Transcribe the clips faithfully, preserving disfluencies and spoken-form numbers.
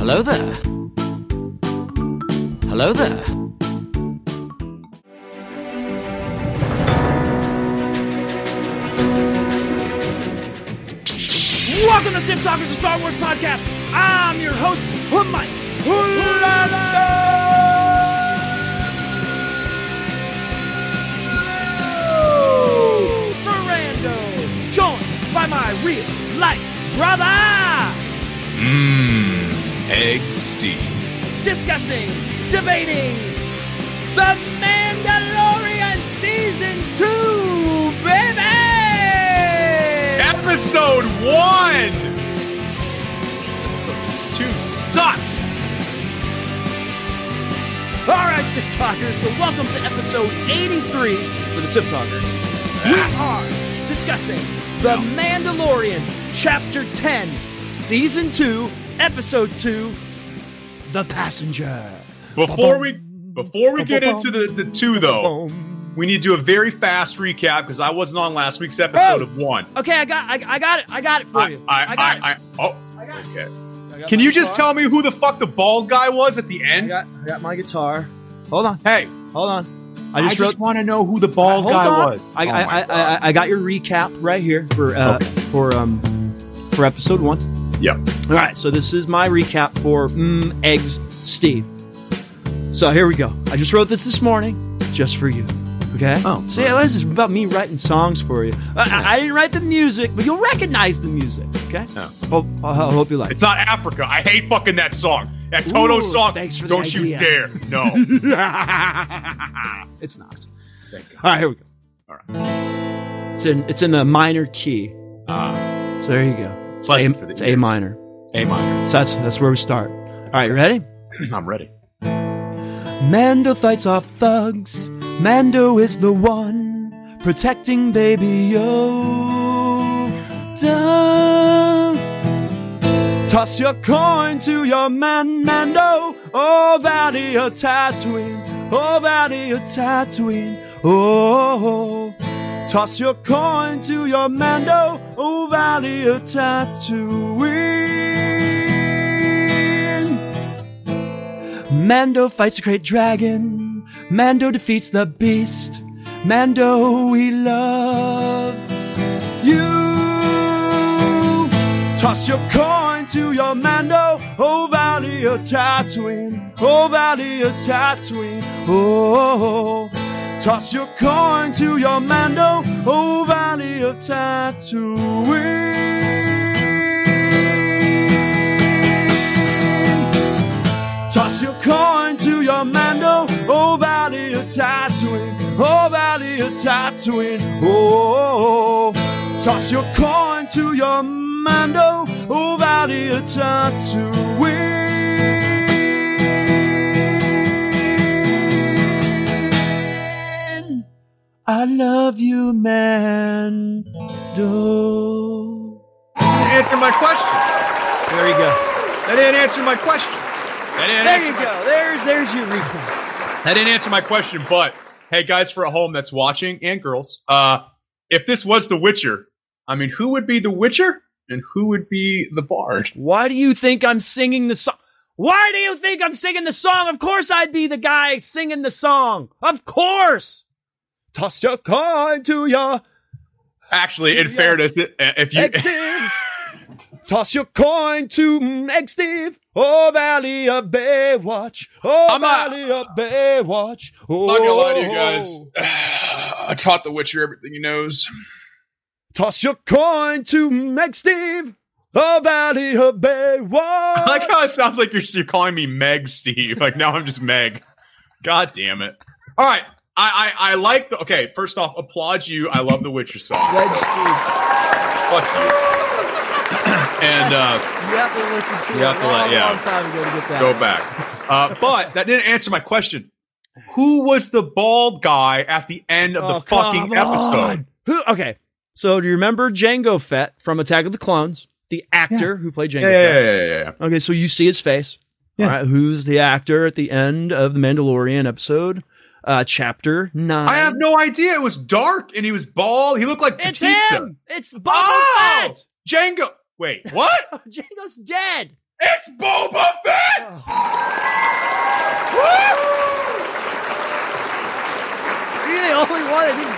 Hello there. Hello there. Welcome to Sith Talkers, a Star Wars podcast. I'm your host, Mike. Mirando, joined by my real life brother. Mmm, Egg Steve. Discussing, debating The Mandalorian Season two, baby! Episode one! Episode two sucked! Alright, Sith Talkers, so welcome to episode eighty-three for the Sith Talkers. We are discussing The Mandalorian, Chapter ten, Season two, Episode two, The Passenger. Before we before we get into the, the two, though, we need to do a very fast recap because I wasn't on last week's episode Oh! of one. Okay, I got, I, I got it, I got it for I, you. I, got I, it. I, oh, I got it. okay. I got Can my you just guitar. tell me who the fuck the bald guy was at the end? I got, I got my guitar. Hold on, Hey, hold on. I just, wrote- want to know who the bald Hold guy on. was. I, Oh I, my I, God. I, I got your recap right here for uh, Okay. for um for episode one. Yep. All right, so this is my recap for mm, Eggs Steve. So here we go. I just wrote this this morning, just for you. Okay. Oh, See, this is about me writing songs for you. I, I, I didn't write the music, but you'll recognize the music. Okay. Oh. Hope, I I hope you like. It's not Africa. I hate fucking that song. That Toto Ooh, song. thanks for the Don't you idea. dare. No. it. It's not. Thank God. All right, here we go. All right. It's in it's in the minor key. Uh, So there you go. It's, Pleasant a, for the it's ears. A minor. A minor. So that's that's where we start. All right, you ready? I'm ready. Mando fights off thugs. Mando is the one protecting Baby Yoda. Toss your coin to your man, Mando. Oh, Valley of Tatooine. Oh, Valley of Tatooine. Oh, toss your coin to your Mando. Oh, Valley of Tatooine. Mando fights a great dragon. Mando defeats the beast. Mando, we love you. Toss your coin to your Mando. Oh, Valley of Tatooine. Oh, Valley of Tatooine. Oh, toss your coin to your Mando. Oh, Valley of Tatooine. Toss your coin to your Mando, oh Valley of Tatooine, oh Valley of Tatooine, oh, toss your coin to your Mando, oh Valley of Tatooine. I love you, Mando. Answer my question. There you go. That didn't answer my question. That didn't There answer you my- go. There's there's your recap. That didn't answer my question, but hey, guys for at home that's watching and girls, uh, if this was The Witcher, I mean, who would be The Witcher and who would be the Bard? Why do you think I'm singing the song? Why do you think I'm singing the song? Of course I'd be the guy singing the song. Of course. Toss your coin to your Actually, in Yeah. fairness, it- if you Egg Steve. Toss your coin to mm, Egg Steve. Oh, Valley of Baywatch. Oh, I'm not- Valley of Baywatch. Oh, I'm not gonna lie to you guys. I taught The Witcher everything he knows. Toss your coin to mm, Egg Steve. Oh, Valley of Baywatch. I like how it sounds like you're, you're calling me Meg, Steve. Like now I'm just Meg. God damn it. All right. I, I, I like the. Okay, first off, applaud you. I love The Witcher song. Egg Steve. Fuck you. And uh, You have to listen to You it have to a long, let- yeah. long time ago to get that. go back. Uh, but that didn't answer my question. Who was the bald guy at the end of Oh, the fucking come episode? on. Who? Okay, so do you remember Jango Fett from Attack of the Clones, the actor who played Jango Yeah, yeah, Fett? yeah, yeah, yeah. Okay, so you see his face. Yeah. All right, who's the actor at the end of the Mandalorian episode, uh, chapter nine? I have no idea. It was dark and he was bald. He looked like It's Batista. him. It's Boba Oh! Fett. Django. Wait, what? Jango's dead. It's Boba Fett.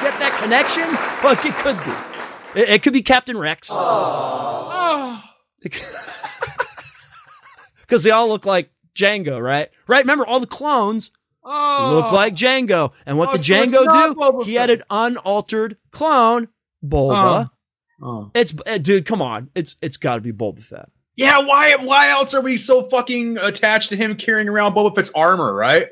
get that connection? Well, it could be. It, it could be Captain Rex. Oh. Because they all look like Django, right? Right? Remember, all the clones Oh. look like Django. And what Oh, did so it's Django not do? Boba He Fett. had an unaltered clone, Bulba. Oh. It's uh, dude, come on. It's it's got to be Boba Fett. Yeah, why why else are we so fucking attached to him carrying around Boba Fett's armor, right?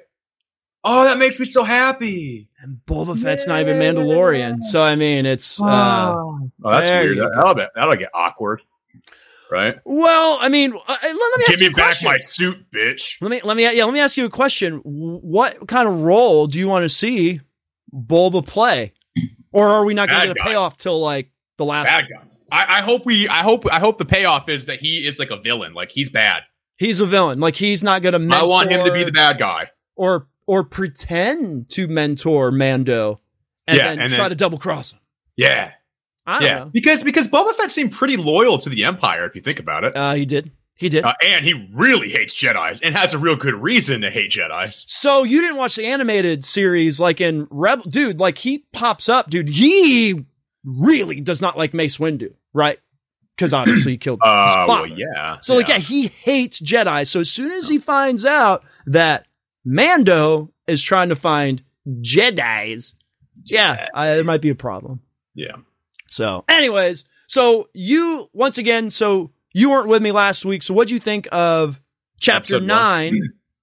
Oh, that makes me so happy. And Boba Fett's not even Mandalorian. So, I mean, it's... Uh, Oh, that's there weird. you go. That'll, be, that'll get awkward, right? well, I mean, uh, let me ask Give you me a back question. my suit, bitch. Let me, let me, yeah, let me ask you a question. What kind of role do you want to see Bulba play? Or are we not going to Bad get a guy. payoff till, like, the last... Bad guy. I, I hope we. I hope. I hope the payoff is that he is like a villain. Like he's bad. He's a villain. Like, he's not going to mentor... I want him to be the bad guy. Or, or pretend to mentor Mando and Yeah, then and try then- to double-cross him. Yeah, I don't yeah. know. Because because Boba Fett seemed pretty loyal to the Empire, if you think about it. Uh, he did. He did. Uh, and he really hates Jedis and has a real good reason to hate Jedis. So you didn't watch the animated series like in Rebel, dude, like he pops up, dude. He really does not like Mace Windu, right? Because obviously he killed his Uh, father. well, yeah. So like, yeah, he hates Jedi. So as soon as he finds out that Mando is trying to find Jedis, yeah, I, there might be a problem. yeah. So anyways, so you, once again, so you weren't with me last week. So what'd you think of chapter Episode one. nine?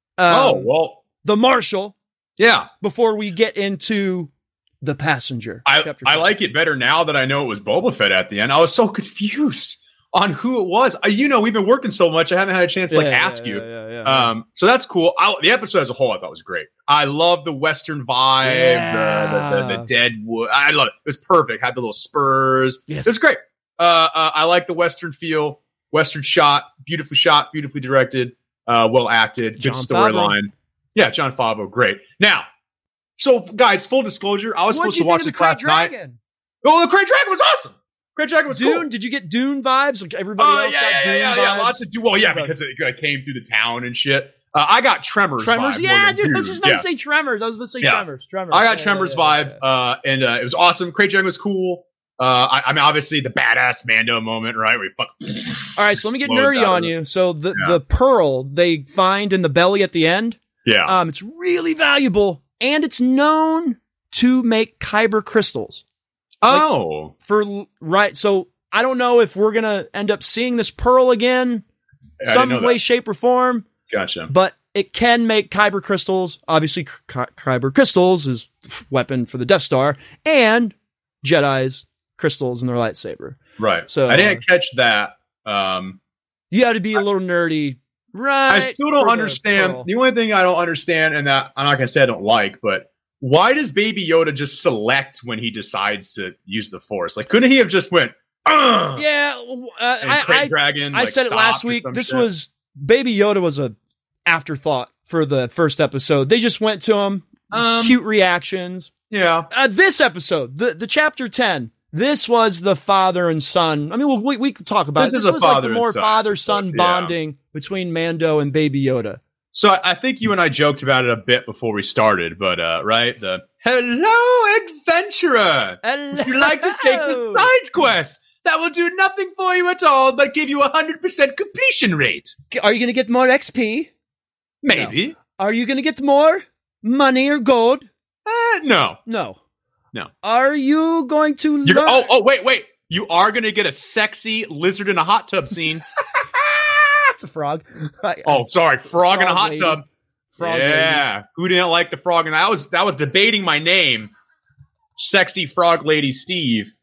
oh um, well, The Marshal. yeah. Before we get into the passenger. I chapter I five. like it better now that I know it was Boba Fett at the end. I was so confused on who it was. Uh, you know, we've been working so much, I haven't had a chance to like Yeah, ask yeah, you. yeah, yeah, yeah. Um, so that's cool. I, the episode as a whole, I thought was great. I love the Western vibe, Yeah. the, the, the, the dead wood. I love it. It was perfect. Had the little spurs. Yes. It was great. Uh, uh, I like the Western feel, Western shot, beautifully shot, beautifully directed, uh, well acted, good Jon storyline. Yeah, John Favreau, great. Now, so guys, full discllosure, I was What'd supposed you to watch think this of the last Krayt night. Dragon? Oh, the Krayt Dragon was awesome. Krayt Dragon was Dune? cool. Did you get Dune vibes? Like everybody Uh, else yeah, got yeah, Dune yeah, vibes? yeah, lots of do. Well, yeah, But- because it, it came through the town and shit. Uh, I got Tremors. Tremors? vibe more Yeah, than dude, I was Dune. just about Yeah. to say Tremors. I was about to say Yeah. Tremors. Tremors. I got Yeah, Tremors yeah, yeah, vibe, yeah. uh, and uh, it was awesome. Krayt Dragon was cool. Uh, I, I mean, obviously the badass Mando moment, right? Where he fuck. All right, so let me get explodes nerdy out on of you. So the, Yeah. the pearl they find in the belly at the end, it. Yeah. um, it's really valuable, and it's known to make kyber crystals. oh. For right, so I don't know if we're gonna end up seeing this pearl again, I didn't some know that. way, shape, or form. Gotcha. But it can make kyber crystals. Obviously, Ky- kyber crystals is the weapon for the Death Star, and Jedi's crystals in their lightsaber. Right. So- I didn't catch that. Um, You got to be a little nerdy, right? I still for don't the understand. pearl. The only thing I don't understand, and that I'm not gonna say I don't like, but why does Baby Yoda just select when he decides to use the Force? Like, couldn't he have just went? Ugh! Yeah, uh, And I, Krayt I, Dragon. I like, said it last stopped or week. some This shit? was Baby Yoda was a afterthought for the first episode. They just went to him, Um, cute reactions. yeah. Uh, this episode, the the chapter ten. This was the father and son. I mean, we'll, we we could talk about This it. This is a was like father the and more son father son episode, yeah. bonding between Mando and Baby Yoda. So I, I think you and I joked about it a bit before we started, but uh, right, the hello adventurer. Would you like to take the side quest? That will do nothing for you at all, but give you a hundred percent completion rate. Are you going to get more X P? Maybe. Are you going to get more money or gold? Uh, no. No. No. Are you going to You're, learn? oh, oh, wait, wait. You are going to get a sexy lizard in a hot tub scene. It's a frog. Oh, sorry, frog, in a Frog hot lady. tub. Frog lady. yeah. Who didn't like the frog? And I was that was debating my name. Sexy frog lady Steve.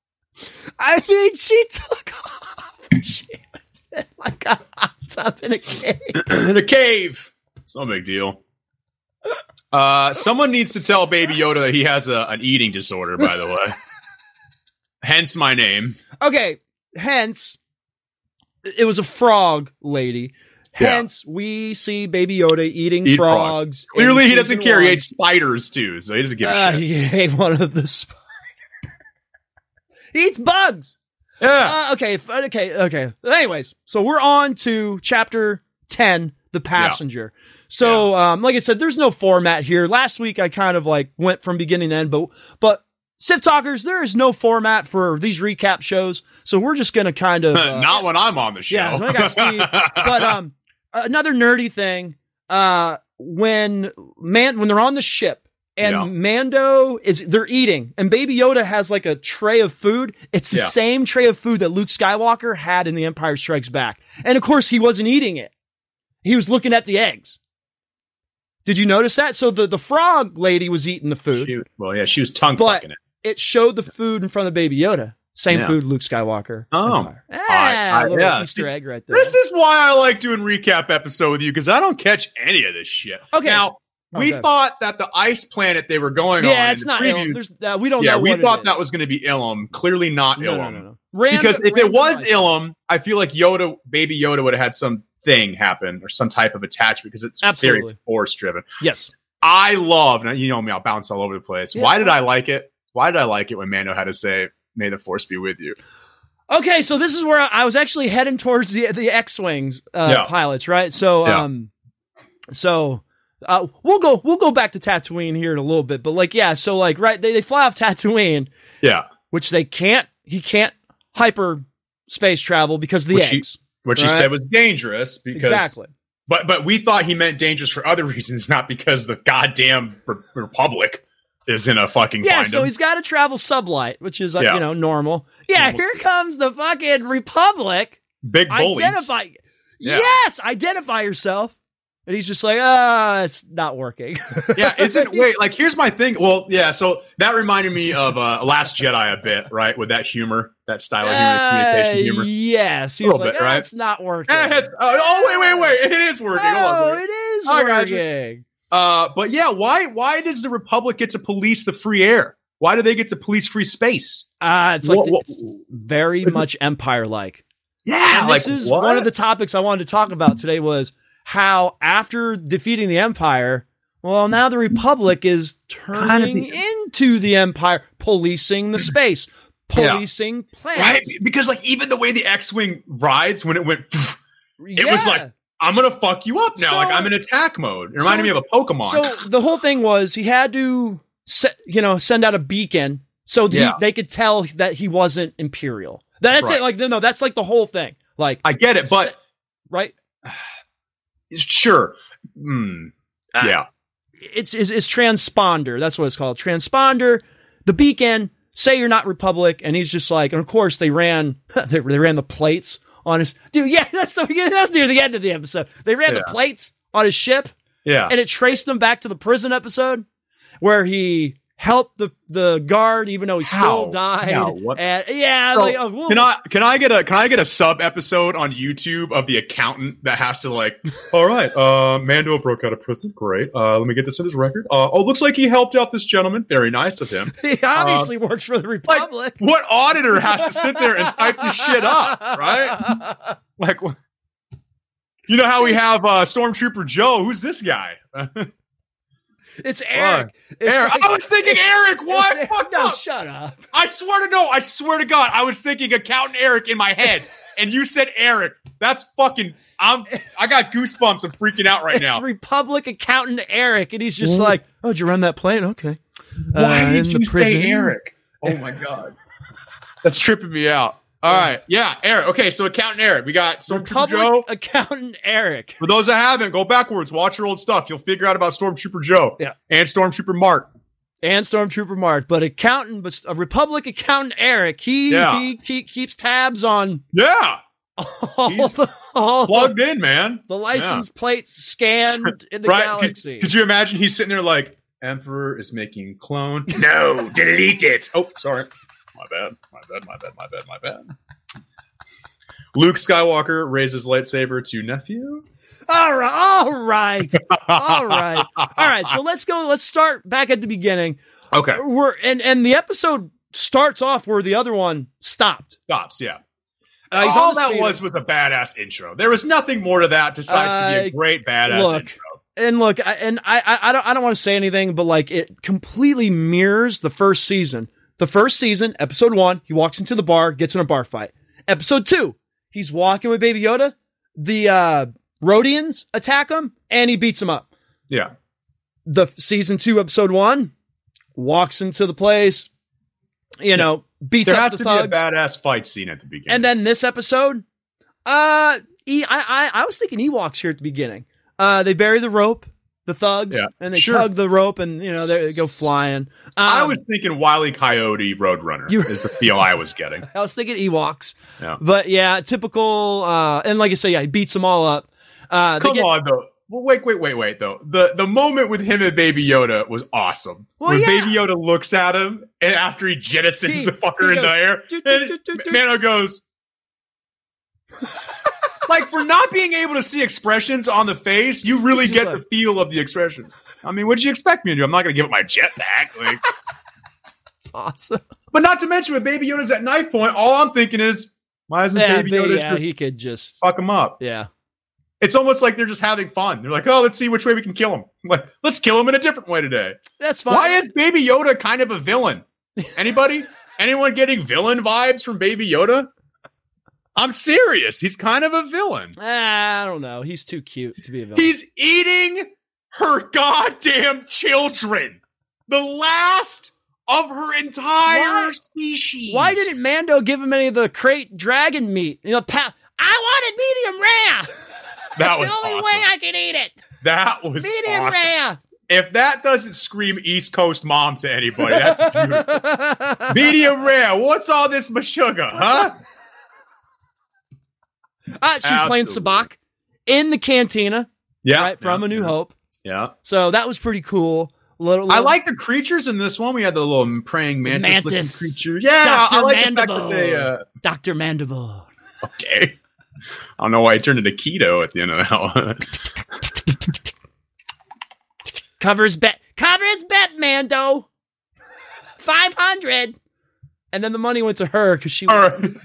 I mean, she took off. She was in like a hot tub in a cave. In a cave. It's no big deal. Uh, someone needs to tell Baby Yoda that he has a, an eating disorder, by the way. Hence my name. Okay, hence, it was a frog lady. Yeah. Hence, we see Baby Yoda eating Eat frogs. in Clearly, he season doesn't care. He one. ate spiders, too, so he doesn't give a Uh, shit. he ate one of the spiders. He eats bugs. Yeah. Uh, okay, f- okay, okay. Anyways, so we're on to chapter ten, The Passenger. So, um, like I said, there's no format here. Last week, I kind of like went from beginning to end, but, but Sith Talkers, there is no format for these recap shows, so we're just going to kind of... Uh, Not when I'm on the show. Yeah, so I got Steve. But um, another nerdy thing, uh, when man when they're on the ship and yeah. Mando is... They're eating, and Baby Yoda has like a tray of food. It's the yeah. same tray of food that Luke Skywalker had in The Empire Strikes Back. And of course, he wasn't eating it. He was looking at the eggs. Did you notice that? So the, the frog lady was eating the food. She, well, yeah, she was tongue fucking it. It showed the food in front of Baby Yoda. Same yeah. food, Luke Skywalker. Oh. Ah, I, I, a little yeah. Easter egg right there. This is why I like doing recap episode with you, because I don't catch any of this shit. Okay. Now, we okay. thought that the ice planet they were going yeah, on... Yeah, it's not Ilum. There's, uh, we don't yeah, know we what thought it is. that was going to be Ilum. Clearly not no, Ilum. No, no, no. Random, because if it was ice. Ilum, I feel like Yoda, Baby Yoda would have had something happen or some type of attachment, because it's Absolutely. very Force-driven. Yes. I love... Now, you know me, I'll bounce all over the place. Yeah. Why did I like it? Why did I like it when Mando had to say, "May the Force be with you"? Okay, so this is where I was actually heading towards the the X-wings uh, yeah. pilots, right? So, yeah. um, so uh, we'll go we'll go back to Tatooine here in a little bit, but like, yeah, so like, right, they, they fly off Tatooine, yeah, which they can't. He can't hyper space travel because of the which eggs, he, which right? he said was dangerous. Because exactly. But but we thought he meant dangerous for other reasons, not because the goddamn re- Republic is in a fucking yeah. find So him. he's got to travel sublight, which is uh, Yeah. you know normal. Yeah, Almost. here comes the fucking Republic. Big bullies. Identify. Yeah. Yes, identify yourself. And he's just like, ah, it's not working. Yeah, isn't wait, like here's my thing. Well, yeah, so that reminded me of uh Last Jedi a bit, right? With that humor, that style of humor, Uh, communication humor. yes. He A was little like, bit, ah, right? it's not working. Eh, it's- oh, oh, wait, wait, wait. It is working. Hold on a Oh, second. it is I got you. working. Uh, but yeah, why why does the Republic get to police the free air? Why do they get to police free space? Uh, it's like What- what- it's very much Empire-like. Yeah, And like this is what? one of the topics I wanted to talk about today was how after defeating the Empire, well, now the Republic is turning Kind of the- into the Empire, policing the space, policing planets. right? Because like even the way the X-wing rides when it went, it was Yeah. like, I'm gonna fuck you up now. So- like I'm in attack mode. It reminded so- me of a Pokemon. So the whole thing was he had to, se- you know, send out a beacon so he, Yeah. they could tell that he wasn't Imperial. That's Right. it. Like no, no, that's like the whole thing. Like I get it, but se- right. sure, mm, yeah. It's, it's it's transponder. That's what it's called. Transponder. The beacon. Say you're not Republic, and he's just like. And of course, they ran. they, they ran the plates on his dude. Yeah, that's the that's near the end of the episode. They ran Yeah. the plates on his ship, Yeah. and it traced him back to the prison episode where he helped the the guard, even though he How? still died. How? What? And yeah, So, like, oh, we'll- Can I can I get a can I get a sub episode on YouTube of the accountant that has to like, all right, uh, Mando broke out of prison, great. Uh, let me get this in his record. Uh, oh, looks like he helped out this gentleman, very nice of him. he obviously works for the Like, Republic. what auditor has to sit there and type this shit up, right? Like, wh- you know how we have uh, Stormtrooper Joe? Who's this guy? It's Eric. It's Eric. like- I was thinking Eric. What? It's- Fucked no, up. shut up. I swear to no. I swear to God. I was thinking Accountant Eric in my head, and you said Eric. That's fucking. I'm. I got goosebumps. I'm freaking out right It's now. Republic Accountant Eric, and he's just like, "Oh, did you run that plane? Okay." Why Uh, did in the you say prison. Eric? Oh my God, that's tripping me out. All right, yeah, Eric. Okay, so Accountant Eric. We got Stormtrooper Republic Joe. Accountant Eric. For those that haven't, go backwards. Watch your old stuff. You'll figure out about Stormtrooper Joe. Yeah. And Stormtrooper Mark. And Stormtrooper Mark, but accountant, but a Republic Accountant Eric, he Yeah. he, he keeps tabs on Yeah. all He's the, all Plugged in, man. the license plates scanned in the Right? galaxy. Could, could you imagine he's sitting there like, Emperor is making clone. No, delete it. Oh, sorry. My bad. My bad. My bad. My bad. My bad. Luke Skywalker raises lightsaber to nephew. all right, all right, all right, all right. So let's go. Let's start back at the beginning. Okay. We're and and the episode starts off where the other one stopped. Stops, yeah. Uh, he's All on the that speeder. was was a badass intro. There was nothing more to that besides to be a Uh, great badass look, intro. And look, I, and I, I, I don't, I don't want to say anything, but like it completely mirrors the first season. The first season, episode one, he walks into the bar, gets in a bar fight. Episode two, he's walking with Baby Yoda. The uh, Rhodians attack him, and he beats him up. Yeah. The season two, episode one, walks into the place, you know, beats there up has the to thugs. be a badass fight scene at the beginning. And then this episode, uh, e- I, I, I was thinking Ewoks here at the beginning. Uh, they bury the rope, the thugs, Yeah, and they sure. tug the rope, and you know they go flying. Um, I was thinking Wile E. Coyote Roadrunner You- is the feel I was getting. I was thinking Ewoks, Yeah. but yeah, typical. Uh, and like I said, yeah, he beats them all up. Uh, they Come get- on, though. Well, wait, wait, wait, wait, though. The the moment with him and Baby Yoda was awesome. Well, when yeah. Baby Yoda looks at him, and after he jettisons He- the fucker he in goes, the air, "Do, do, and do, do, do." Mando goes... like, for not being able to see expressions on the face, you really He's get like- the feel of the expression. I mean, what'd you expect me to do? I'm not going to give up my jetpack. Like, It's awesome. but not to mention, with Baby Yoda's at knife point, all I'm thinking is, why isn't Yeah, Baby but Yoda yeah, just he could just. fuck him up? Yeah. It's almost like they're just having fun. They're like, oh, let's see which way we can kill him. Like, let's kill him in a different way today. That's fine. Why is Baby Yoda kind of a villain? Anybody? Anyone getting villain vibes from Baby Yoda? I'm serious. He's kind of a villain. Ah, I don't know. He's too cute to be a villain. He's eating her goddamn children. The last of her entire Why? species. Why didn't Mando give him any of the crate dragon meat? You know, pa- I wanted medium rare. That That's was the only awesome. way I can eat it. That was Medium awesome. rare. If that doesn't scream East Coast mom to anybody, that's beautiful. Medium rare. What's all this mashuga, huh? Uh, she's playing Absolutely. Sabak in the cantina, Yeah. right, from yeah, A New yeah. Hope. Yeah. So that was pretty cool. Little, I little- like the creatures in this one. We had the little praying mantis, looking Mantis. creature. Yeah, I Doctor like the fact Mandible. that they. Uh, Doctor Mandible. okay. I don't know why he turned into keto at the end of that. Covers bet. Covers bet, Mando. five hundred. And then the money went to her because she was.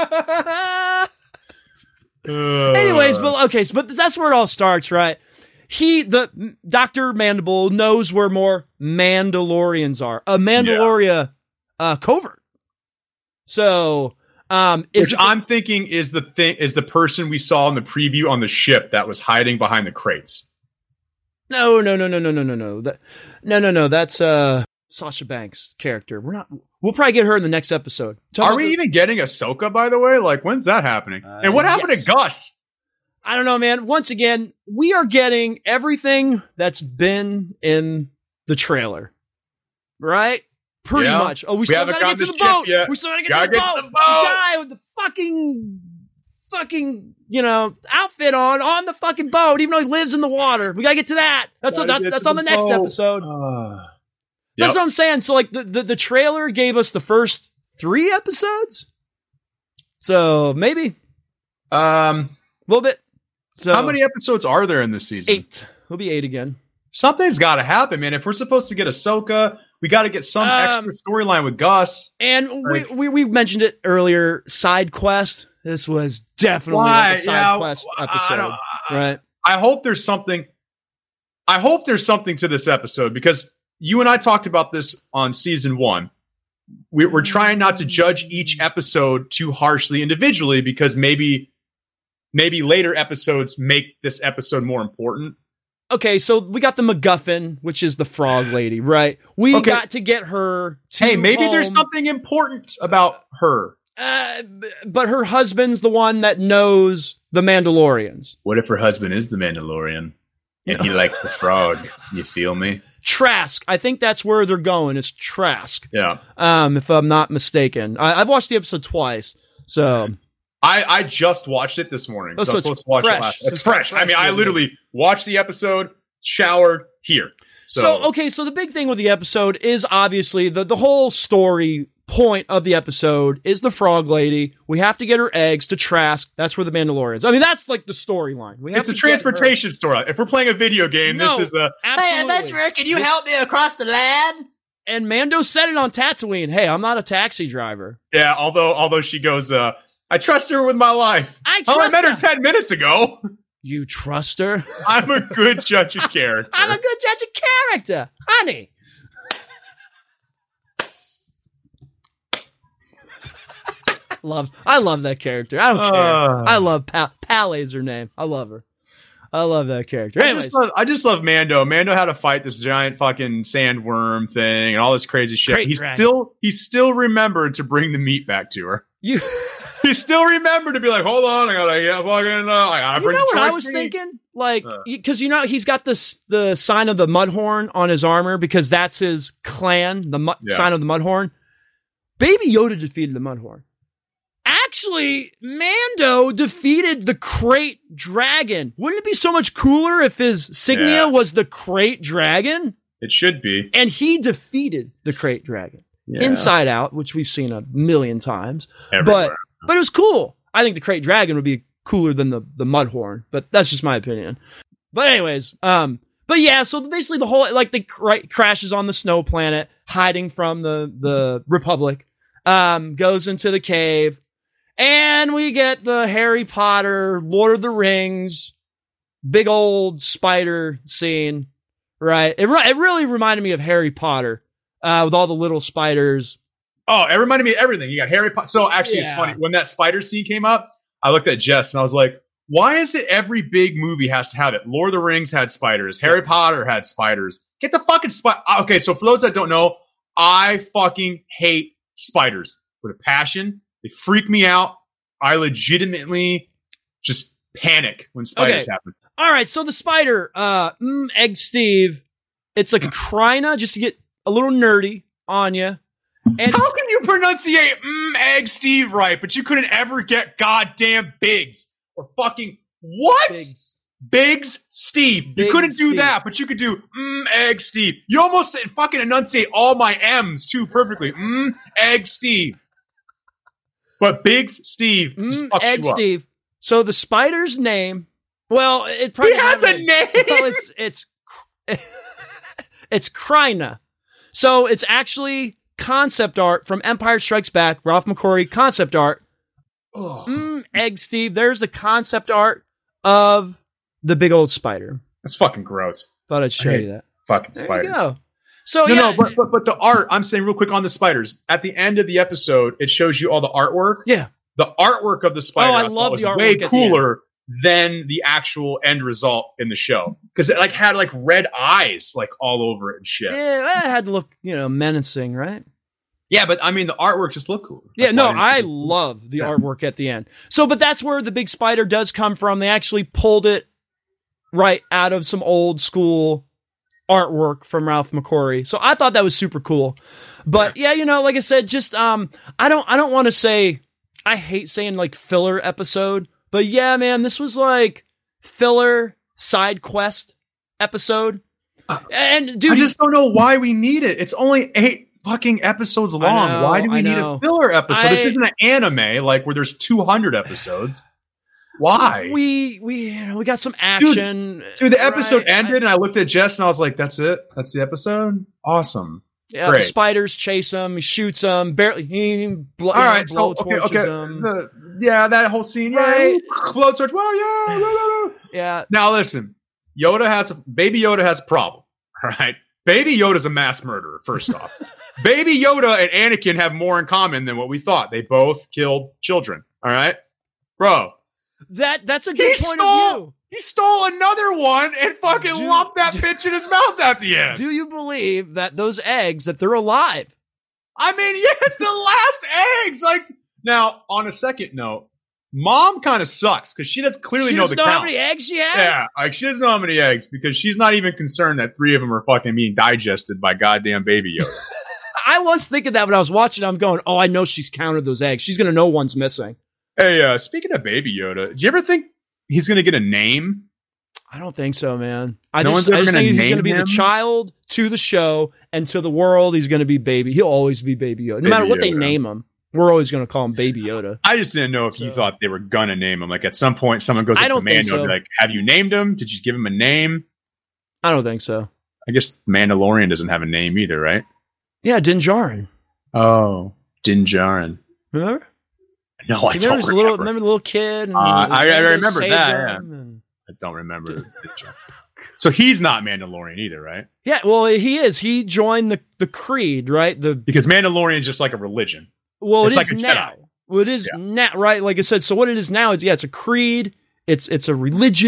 Anyways, but okay, so but that's where it all starts, right? He, the Doctor Mandible, knows where more Mandalorians are. A Mandaloria uh, covert. So, um, is Which it- I'm thinking is the thing is the person we saw in the preview on the ship that was hiding behind the crates. no, no, no, no, no, no, no, no, that, no, no, no. That's uh, Sasha Banks' character. We're not. We'll probably get her in the next episode. Talk Are about we the- even getting Ahsoka, by the way? Like, when's that happening? Uh, and what happened yes. to Gus? I don't know, man. Once again, we are getting everything that's been in the trailer, right? Pretty Yeah. much. Oh, we, We still haven't gotta get gotten to the the ship boat. yet. We still gotta get Gotta to the get boat. to the The boat. guy with the fucking, fucking, you know, outfit on on the fucking boat, even though he lives in the water. We gotta get to that. That's what, Gotta that's get that's to on the, the next boat. episode. Uh, That's yep. what I'm saying. So, like, the, the the trailer gave us the first three episodes. So maybe Um, a little bit. So how many episodes are there in this season? Eight. It'll be eight again. Something's got to happen, man. If we're supposed to get Ahsoka, we got to get some Um, extra storyline with Gus. And we, Like- we we mentioned it earlier. Side quest. This was definitely Why? like a side Yeah, quest I episode, don't- right? I hope there's something. I hope there's something to this episode because you and I talked about this on season one. We, we're trying not to judge each episode too harshly individually because maybe, maybe later episodes make this episode more important. Okay, so we got the MacGuffin, which is the frog lady, right? We Okay. got to get her to Hey, maybe there's home. something important about her. Uh, b- but her husband's the one that knows the Mandalorians. What if her husband is the Mandalorian and he likes the frog? You feel me? Trask. I think that's where they're going. It's Trask. Yeah. Um, if I'm not mistaken. I, I've watched the episode twice, so I, I just watched it this morning. Oh, so so I was it's supposed to watch fresh. it last. So It's it's fresh. fresh, I mean, I yeah. literally watched the episode, showered, here. So, So, okay, so the big thing with the episode is obviously the, the whole story point of the episode is the frog lady. We have to get her eggs to Trask. That's where the Mandalorians. I mean, that's like the storyline. We have it's a to get her- transportation story. If we're playing a video game, No, this is a. Absolutely. can you help me across the land? And Mando said it on Tatooine. Hey, I'm not a taxi driver. Yeah, although although she goes, uh, I trust her with my life. I Oh, I trust met her her. ten minutes ago. You trust her? I'm a good judge of character. I'm a good judge of character, honey. love, I love that character. I don't care. Uh. I love Pal. Pal is her name. I love her. I love that character. I just, love, I just love Mando. Mando had to fight this giant fucking sandworm thing and all this crazy shit. Great He dragon. still he still remembered to bring the meat back to her. You, he still remembered to be like, hold on, I gotta get fucking. Uh, I gotta you bring know the what I choice was meat. thinking? Like, Uh. because you know he's got this the sign of the Mudhorn on his armor because that's his clan, the mu- Yeah. sign of the Mudhorn. Baby Yoda defeated the Mudhorn. Actually, Mando defeated the Crate Dragon. Wouldn't it be so much cooler if his signia Yeah. was the Crate Dragon? It should be And he defeated the Crate Dragon. yeah. Inside Out, which we've seen a million times. Everywhere. But but it was cool. I think the Crate Dragon would be cooler than the, the Mudhorn, but that's just my opinion. But anyways, um, but yeah, so basically the whole, like, the cr- crashes on the snow planet, hiding from the, the Republic, um, goes into the cave, and we get the Harry Potter, Lord of the Rings, big old spider scene, right? It, re- it really reminded me of Harry Potter, uh, with all the little spiders. Oh, it reminded me of everything. You got Harry Potter. So actually, Yeah. it's funny when that spider scene came up. I looked at Jess and I was like, "Why is it every big movie has to have it? Lord of the Rings had spiders. Harry Potter had spiders. Get the fucking spider." Okay, so for those that don't know, I fucking hate spiders with a passion. They freak me out. I legitimately just panic when spiders Okay. happen. All right, so the spider, uh, mm, Egg Steve, it's like a Kryna, just to get a little nerdy on you. And How can you pronunciate mm, egg Steve right, but you couldn't ever get goddamn Biggs or fucking what? Biggs. Biggs Steve. Big you couldn't do Steve. that, but you could do mm, egg Steve. You almost said- fucking enunciate all my M's too perfectly. Mm, egg Steve. But Biggs Steve just Mm, fucks Egg you up. Steve. So the spider's name, well, it probably He has a have name. Well, it's it's it's Kryna. So it's actually concept art from Empire Strikes Back. Ralph McQuarrie concept art. Ugh. Mm, Egg Steve. There's the concept art of the big old spider. That's fucking gross. Thought I'd show I hate you that. Fucking There spiders. you go. So No, yeah, no, but, but but the art, I'm saying real quick on the spiders. At the end of the episode, it shows you all the artwork. yeah. The artwork of the spider Oh, I thought love was the artwork way at the cooler than the actual end result in the show. Because it like had like red eyes like all over it and shit. Yeah, Yeah, it had to look, you know, menacing, right? but I mean the artwork just looked cool. Yeah, That's no, why I didn't- love the Yeah. artwork at the end. So, but that's where the big spider does come from. They actually pulled it right out of some old school artwork from Ralph McQuarrie. So I thought that was super cool. But yeah, you know, like I said, just um, I don't, I don't want to say, I hate saying like filler episode, but yeah, man, this was like filler side quest episode. And dude, I just don't know why we need it. It's only eight fucking episodes long. know, why do we I need know. a filler episode? this I- isn't an anime like where there's two hundred episodes. Why? we we you know, we got some action. Dude, the episode right? ended, and I looked at Jess, and I was like, "That's it. That's the episode. Awesome." Yeah, Great. spiders chase him. He shoots him. Barely. He blo- All right, blow so okay, torches okay, him. Uh, yeah, that whole scene, yeah, Right. blowtorch. Well, yeah. blah, blah, blah. Yeah. Now listen, Yoda has a, Baby Yoda has a problem. All right, Baby Yoda's a mass murderer. First off, Baby Yoda and Anakin have more in common than what we thought. They both killed children. All right, bro. That that's a He good point stole. of view. He stole another one and fucking Dude, lumped that dude. bitch in his mouth at the end. Do you believe that those eggs that they're alive? I mean, yeah, it's the last eggs. Like now, on a second note, Mom kind of sucks because she doesn't clearly She know the doesn't know how count. many eggs she has. Yeah, like she doesn't know how many eggs because she's not even concerned that three of them are fucking being digested by goddamn Baby Yoda. I was thinking that when I was watching. I'm going, oh, I know she's counted those eggs. She's gonna know one's missing. Hey, uh, speaking of Baby Yoda, do you ever think he's gonna get a name? I don't think so, man. I No just, one's ever I just gonna think he's name going to be him? the child to the show and to the world. He's going to be Baby. He'll always be Baby Yoda. No Baby matter what they Yoda. name him, we're always going to call him Baby Yoda. I just didn't know if you So- thought they were gonna name him. Like at some point, someone goes I up to don't think Mando and so. be like, "Have you named him? Did you give him a name?" I don't think so. I guess Mandalorian doesn't have a name either, right? Yeah, Din Djarin. Oh, Din Djarin. Remember? No, I remember, don't his remember. little, remember the little kid? And Uh, I- I Mando remember saved that, him and- I don't remember. Din Djarin. So he's not Mandalorian either, right? Yeah, well, he is. He joined the, the Creed, right? The Because Mandalorian is just like a religion. Well, It's it like is a Jedi. now. Well, it is Yeah. now, right? Like I said, so what it is now is, yeah, it's a creed. It's it's a religion.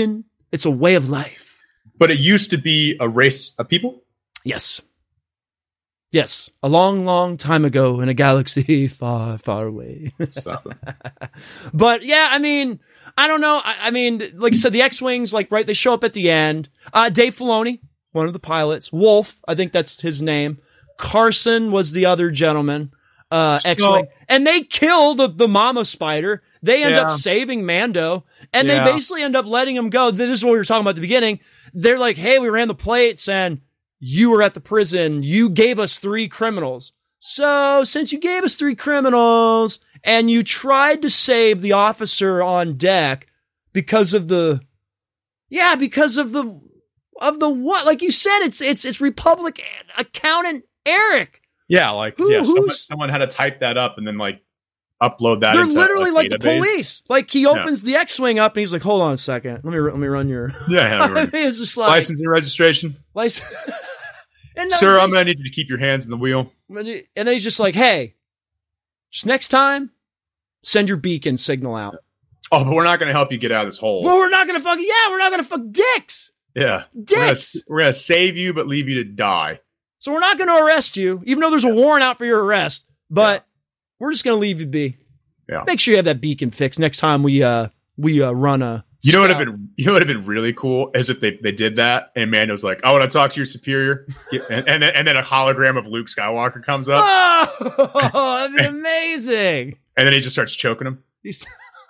It's a way of life. But it used to be a race of people? Yes. Yes. A long, long time ago in a galaxy far, far away. But yeah, I mean, I don't know. I, I mean, like you said, the X-Wings, like, right, they show up at the end. Uh, Dave Filoni, one of the pilots. Wolf, I think that's his name. Carson was the other gentleman. Uh, X-Wing. So, and they kill the, the mama spider. They end yeah. up saving Mando. And yeah. they basically end up letting him go. This is what we were talking about at the beginning. They're like, hey, we ran the plates and you were at the prison. You gave us three criminals. So since you gave us three criminals and you tried to save the officer on deck because of the, yeah, because of the, of the what? Like you said, it's, it's, it's Republic accountant Eric. Yeah. Like, Who, yeah, someone, someone had to type that up and then like upload that. They're into, literally like, like the police. Like he opens yeah. the X-Wing up and he's like, hold on a second. Let me, let me run your, yeah, yeah I mean, it's just like license and registration. License. And Sir, I'm going to need you to keep your hands in the wheel. And then he's just like, hey, just next time, send your beacon signal out. Oh, but we're not going to help you get out of this hole. Well, we're not going to fuck, yeah, we're not going to fuck dicks. Yeah. Dicks. We're going to save you, but leave you to die. So we're not going to arrest you, even though there's a warrant out for your arrest, but yeah. we're just going to leave you be. Yeah. Make sure you have that beacon fixed next time we, uh, we, uh, run a, You know what would have been? You know what would have been really cool is if they, they did that and Mando's like, "I want to talk to your superior," and, and then and then a hologram of Luke Skywalker comes up. Oh, that'd be amazing! And then he just starts choking him. He's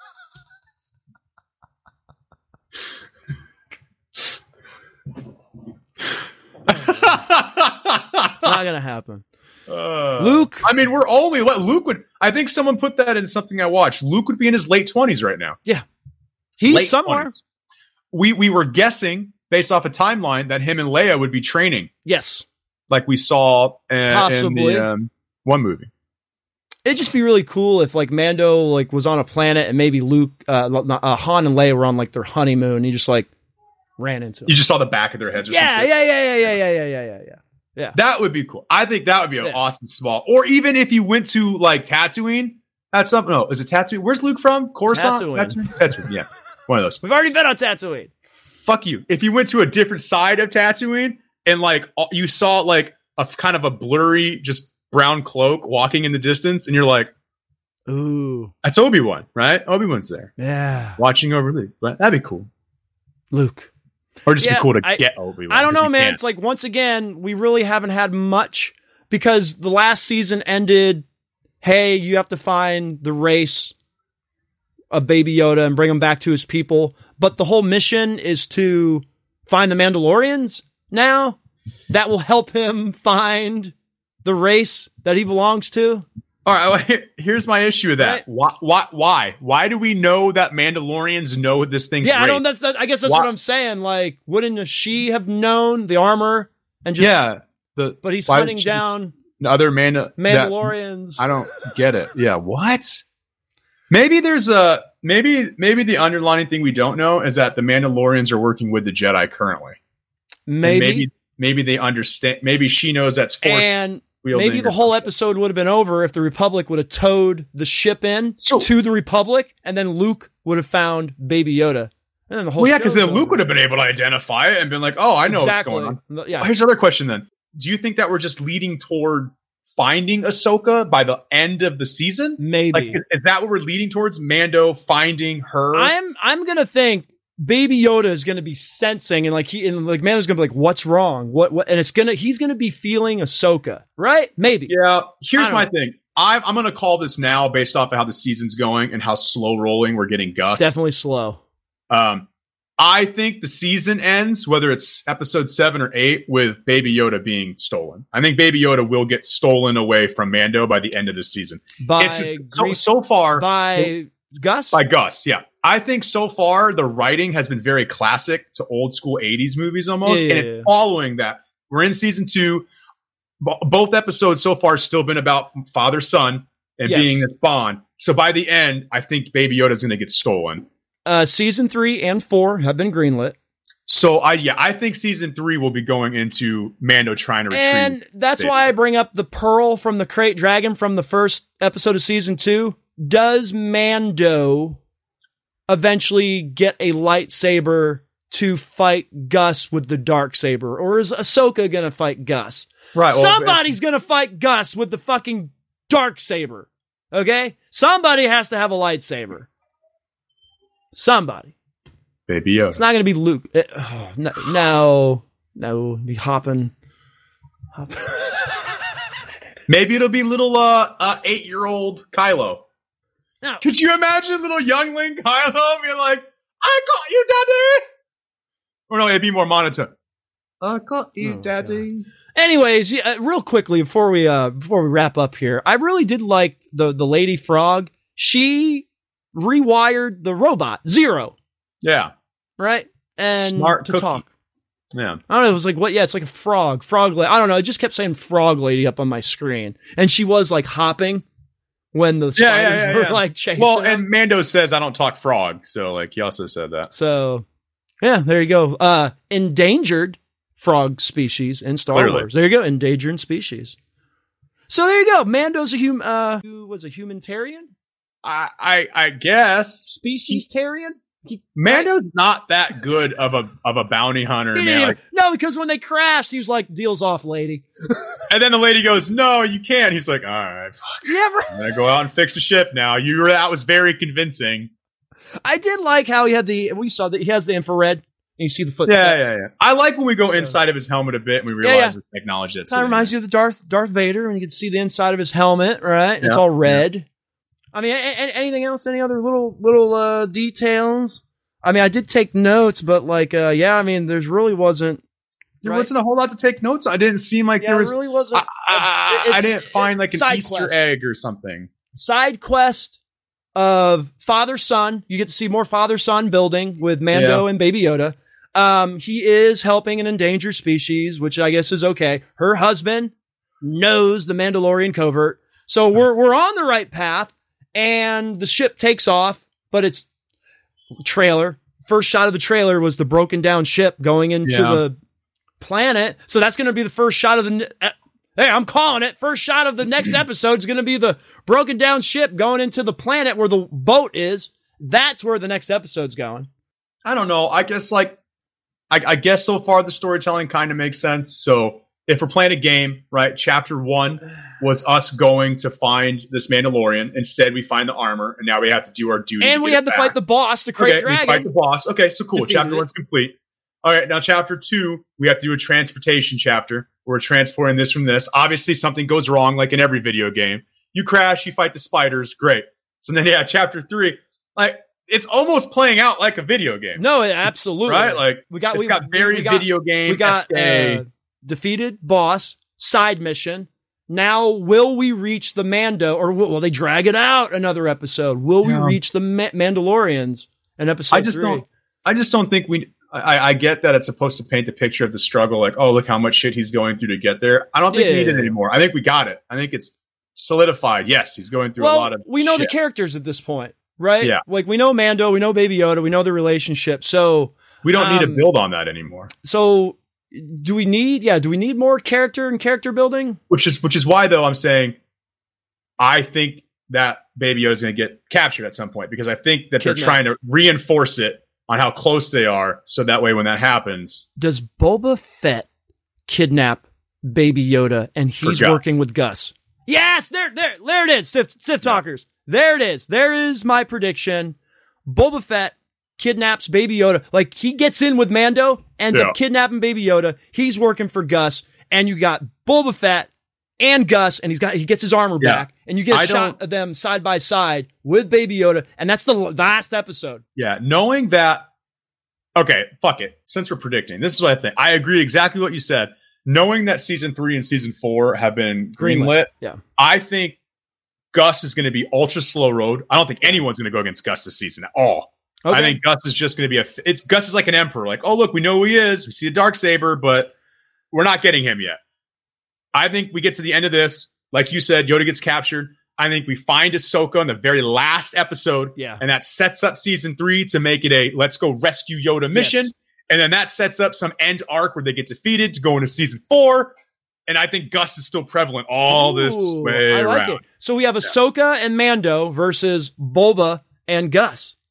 it's not gonna happen. Uh, Luke. I mean, we're only what Luke would. I think someone put that in something I watched. Luke would be in his late twenties right now. Yeah. He's Late somewhere. twenties. We we were guessing based off a timeline that him and Leia would be training. Yes, like we saw uh, possibly in the um, one movie. It'd just be really cool if like Mando like was on a planet and maybe Luke, uh, uh, Han and Leia were on like their honeymoon. And he just like ran into them. You just saw the back of their heads. Or yeah, some shit. yeah, yeah, yeah, yeah, yeah, yeah, yeah, yeah, yeah. That would be cool. I think that would be an yeah. awesome small. Or even if you went to like Tatooine, that's something. No, is it Tatooine? Where's Luke from? Coruscant. Tatooine. Tatooine. Tatooine. Yeah. One of those. We've already been on Tatooine. Fuck you. If you went to a different side of Tatooine and like you saw like a kind of a blurry, just brown cloak walking in the distance, and you're like, "Ooh, that's Obi-Wan, right? Obi-Wan's there, yeah, watching over Luke. But that'd be cool, Luke, or just yeah, be cool to I, get Obi-Wan. I don't know, man. Can't. It's like once again, we really haven't had much because the last season ended. Hey, you have to find the race of Baby Yoda and bring him back to his people. But the whole mission is to find the Mandalorians now. That will help him find the race that he belongs to. All right, well, here's my issue with that. Right. Why, why? Why? Why do we know that Mandalorians know this thing's Yeah, race? I don't. That's. That, I guess that's why? What I'm saying. Like, wouldn't she have known the armor and just? Yeah. The, but he's hunting down other Manda- Mandalorians. That, I don't get it. Yeah. What? Maybe there's a maybe maybe the underlying thing we don't know is that the Mandalorians are working with the Jedi currently. Maybe maybe, maybe they understand. Maybe she knows that's force. And maybe the whole episode would have been over if the Republic would have towed the ship in so, to the Republic, and then Luke would have found Baby Yoda. And then the whole well, yeah, because then over. Luke would have been able to identify it and been like, "Oh, I know exactly. what's going on." Yeah. Here's another question then: do you think that we're just leading toward finding Ahsoka by the end of the season? Maybe. Like, is, is that what we're leading towards? Mando finding her? I'm I'm gonna think Baby Yoda is gonna be sensing and like he and like Mando's gonna be like, what's wrong? What what and it's gonna he's gonna be feeling Ahsoka, right? Maybe. Yeah. Here's my know. thing. I'm I'm gonna call this now based off of how the season's going and how slow rolling we're getting Gus. Definitely slow. Um I think the season ends, whether it's episode seven or eight, with Baby Yoda being stolen. I think Baby Yoda will get stolen away from Mando by the end of the season. By it's just, so, so far by Gus? By Gus, yeah. I think so far the writing has been very classic to old school eighties movies almost. Yeah, yeah, and it's yeah. following that. We're in season two. B- both episodes so far still been about father-son and Yes. being a spawn. So by the end, I think Baby Yoda is going to get stolen. Uh, season three and four have been greenlit. So I yeah, I think season three will be going into Mando trying to retrieve. And that's why I bring up the pearl from the Krayt Dragon from the first episode of season two. Does Mando eventually get a lightsaber to fight Gus with the Darksaber, or is Ahsoka gonna fight Gus? Right. Well, Somebody's gonna fight Gus with the fucking Darksaber. Okay? Somebody has to have a lightsaber. Somebody. Baby Yoda. It's not gonna be Luke. It, oh, no, no, no, be hopping. hopping. Maybe it'll be little uh, uh eight-year-old Kylo. No. Could you imagine little youngling Kylo being like, "I got you, Daddy"? Or no, it'd be more monotone. I got you, oh, Daddy. God. Anyways, yeah, real quickly before we uh before we wrap up here, I really did like the the Lady Frog. She rewired the robot Zero. Yeah. Right? And Smart to cookie. talk. Yeah. I don't know. It was like, what? Yeah, it's like a frog. Frog lady. I don't know. It just kept saying frog lady up on my screen. And she was like hopping when the spiders yeah, yeah, yeah, were yeah. like chasing Well, them. and Mando says, I don't talk frog. So, like, he also said that. So, yeah, there you go. Uh, endangered frog species in Star Clearly. Wars. There you go. Endangered species. So there you go. Mando's a human, uh, who was a humanitarian? I, I, I guess. Species-tarian? He, Mando's right? not that good of a of a bounty hunter. He Man. even, Like, no, because when they crashed, he was like, deals off, lady. and then the lady goes, no, you can't. He's like, all right, fuck. Yeah, right. I'm going to go out and fix the ship now. You were, that was very convincing. I did like how he had the, we saw that he has the infrared, and you see the footsteps. Yeah, yeah, yeah. I like when we go inside of his helmet a bit and we realize yeah, yeah. the technology that's kind of reminds you of the Darth Darth Vader, and you can see the inside of his helmet, right? Yeah, it's all red. Yeah. I mean, a- a- anything else? Any other little little uh, details? I mean, I did take notes, but like, uh, yeah, I mean, there's really wasn't. There right? wasn't a whole lot to take notes. I didn't seem like yeah, there was. It really wasn't. I, I, I didn't find like an Easter quest. egg or something. Side quest of father son. You get to see more father son building with Mando Yeah. and Baby Yoda. Um, he is helping an endangered species, which I guess is okay. Her husband knows the Mandalorian covert, so we're we're on the right path. And the ship takes off, but it's trailer. First shot of the trailer was the broken down ship going into Yeah. the planet. So that's going to be the first shot of the. Uh, hey, I'm calling it. First shot of the next episode is going to be the broken down ship going into the planet where the boat is. That's where the next episode's going. I don't know. I guess like, I, I guess so far the storytelling kind of makes sense. So if we're playing a game, right? Chapter one was us going to find this Mandalorian. Instead, we find the armor, and now we have to do our duty. And to we get had it to back. fight the boss, the Great okay, Dragon. We fight the boss. Okay, so cool. Defeated Chapter it. one's complete. All right, now chapter two, we have to do a transportation chapter. We're transporting this from this. Obviously, something goes wrong, like in every video game. You crash, you fight the spiders. Great. So then, yeah, chapter three, like it's almost playing out like a video game. No, absolutely. Right? Like we got, it's we, got very we got, video game. We got uh, defeated boss, side mission. Now, will we reach the Mando, or will, will they drag it out another episode? Will Yeah. we reach the Ma- Mandalorians in episode I just three? don't. I just don't think we. I, I get that it's supposed to paint the picture of the struggle, like, oh, look how much shit he's going through to get there. I don't think Yeah. we need it anymore. I think we got it. I think it's solidified. Yes, he's going through well, a lot of. we know shit. the characters at this point, right? Yeah. Like we know Mando, we know Baby Yoda, we know the relationship. So We don't need to um, build on that anymore. So do we need? Yeah, do we need more character and character building? Which is which is why though I'm saying, I think that Baby Yoda's going to get captured at some point because I think that they're Kidnapped. trying to reinforce it on how close they are, so that way when that happens, Does Boba Fett kidnap Baby Yoda and he's For Gus. working with Gus? Yes, there, there, there it is. Sith, Sith talkers. There it is. There is my prediction. Boba Fett kidnaps Baby Yoda. Like he gets in with Mando, ends Yeah. up kidnapping Baby Yoda. He's working for Gus, and you got Boba Fett and Gus, and he's got he gets his armor Yeah. back, and you get a I shot don't- of them side by side with Baby Yoda, and that's the last episode. yeah, knowing that. Okay, fuck it. Since we're predicting, this is what I think. I agree exactly what you said. Knowing that season three and season four have been greenlit, Greenlit, yeah. I think Gus is going to be ultra slow road. I don't think anyone's going to go against Gus this season at all. Okay. I think Gus is just going to be a. It's Gus is like an emperor. Like, oh look, we know who he is. We see the Darksaber, but we're not getting him yet. I think we get to the end of this, like you said, Yoda gets captured. I think we find Ahsoka in the very last episode, Yeah. and that sets up season three to make it a let's go rescue Yoda mission. Yes. And then that sets up some end arc where they get defeated to go into season four. And I think Gus is still prevalent all this way I like around. it. So we have Ahsoka and Mando versus Boba and Gus.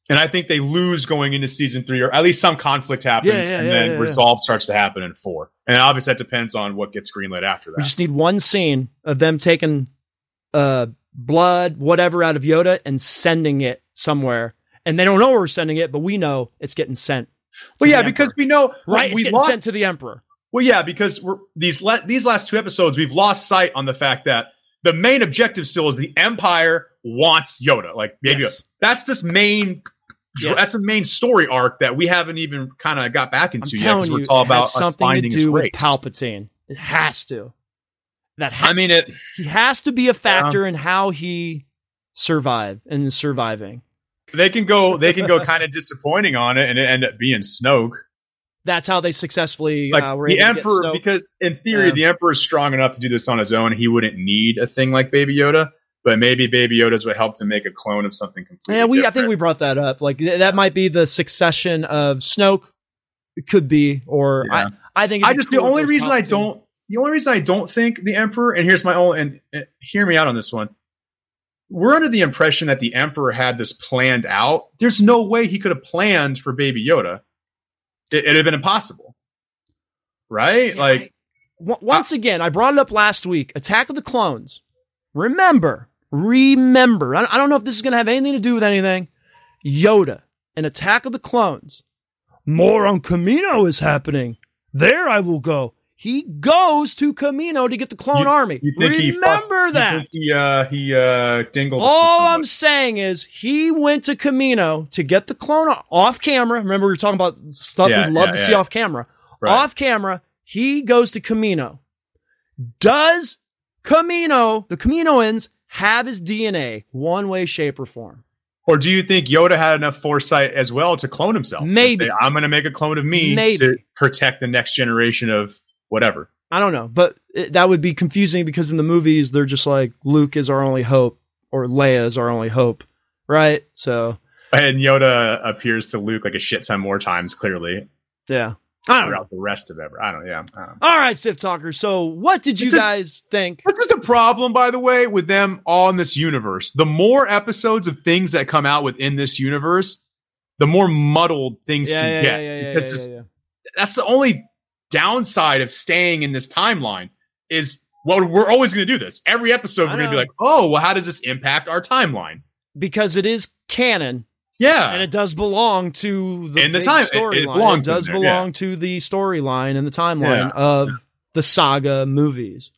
And I think they lose going into season three, or at least some conflict happens, Yeah, yeah, and yeah, then yeah, yeah. resolve starts to happen in four. And obviously that depends on what gets greenlit after We that. just need one scene of them taking uh, blood, whatever, out of Yoda and sending it somewhere. And they don't know where we're sending it, but we know it's getting sent. Well, to yeah, the because Emperor. we know right, it's we getting lost. sent to the Emperor. Well, yeah, because we're, these la- these last two episodes, we've lost sight on the fact that the main objective still is the Empire wants Yoda. Like, Baby Yes. Yoda. That's this main. Yes. That's a main story arc that we haven't even kind of got back I'm into yet. telling Because you, we're talking it about has us something to finding his do with race. Palpatine. It has to. That ha- I mean, it. he has to be a factor in how he survived and is surviving. They can go. They can go kind of disappointing on it, and it end up being Snoke. That's how they successfully Like uh, were the able to Emperor, get Snoke. because in theory, Yeah. the Emperor is strong enough to do this on his own. He wouldn't need a thing like Baby Yoda. But maybe Baby Yoda's would help to make a clone of something completely Yeah, we. different. I think we brought that up. Like th- that might be the succession of Snoke. It could be, or Yeah. I. I think. I it'd be just cool the if only it was reason I Palpatine. don't the only reason I don't think the Emperor, and here's my own, and, and hear me out on this one. We're under the impression that the Emperor had this planned out. There's no way he could have planned for Baby Yoda. It, it'd have been impossible, right? Yeah, like I- w- once again, I brought it up last week. Attack of the Clones. Remember, remember. I I don't know if this is going to have anything to do with anything. Yoda and Attack of the Clones. More on Kamino is happening. There I will go. He goes to Kamino to get the clone You- army. you think he Remember fucked- that. You think he uh, he uh, dingled. All I'm saying is he went to Kamino to get the clone off camera. Remember, we were talking about stuff Yeah, we'd love yeah, to see yeah. off camera. Right. Off camera, he goes to Kamino. Does Kamino, the Kaminoans, have his D N A one way, shape, or form? Or do you think Yoda had enough foresight as well to clone himself? and Maybe. say, I'm going to make a clone of me Maybe. to protect the next generation of whatever. I don't know, but it, that would be confusing because in the movies, they're just like, Luke is our only hope, or Leia is our only hope, right? So, And Yoda appears to Luke like a shit ton more times, clearly, yeah. I don't know. throughout the rest of it. I don't, yeah. I don't know. All right, Sith Talker. So, what did you It's just- guys think? This is the problem, by the way, with them all in this universe. The more episodes of things that come out within this universe, the more muddled things Yeah, can yeah, get. yeah, yeah, yeah, Because yeah, just- yeah. That's the only downside of staying in this timeline is, well, we're always going to do this. Every episode, I we're going to be know. like, oh, well, how does this impact our timeline? Because it is canon. Yeah. And it does belong to the, In the big time- it- it storyline. It, belongs in does there, belong yeah. to the storyline and the timeline Yeah. of the saga movies.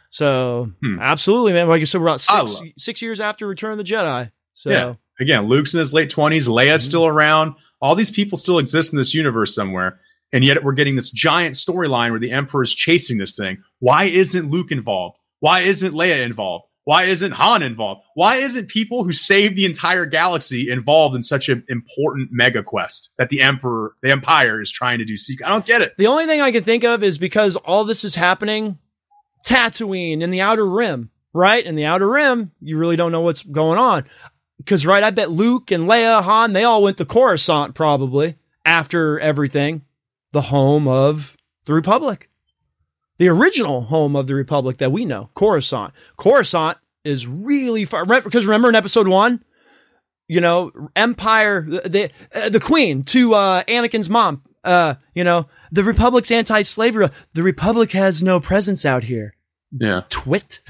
So, Hmm. absolutely, man. Like you said, we're about I six, love- six years after Return of the Jedi. So, Yeah. Again, Luke's in his late twenties. Leia's Mhm. still around. All these people still exist in this universe somewhere. And yet we're getting this giant storyline where the Emperor's chasing this thing. Why isn't Luke involved? Why isn't Leia involved? Why isn't Han involved? Why isn't people who saved the entire galaxy involved in such an important mega quest that the Emperor, the Empire is trying to do secret? I don't get it. the only thing I can think of is because all this is happening, Tatooine in the Outer Rim, right? In the Outer Rim, you really don't know what's going on. Because, right, I bet Luke and Leia, Han, they all went to Coruscant probably after everything. The home of the Republic. The original home of the Republic that we know, Coruscant. Coruscant is really far. Because remember in episode one, you know, Empire, the uh, the Queen to uh, Anakin's mom, uh, you know, the Republic's anti-slavery. The Republic has no presence out here. Yeah. Twit.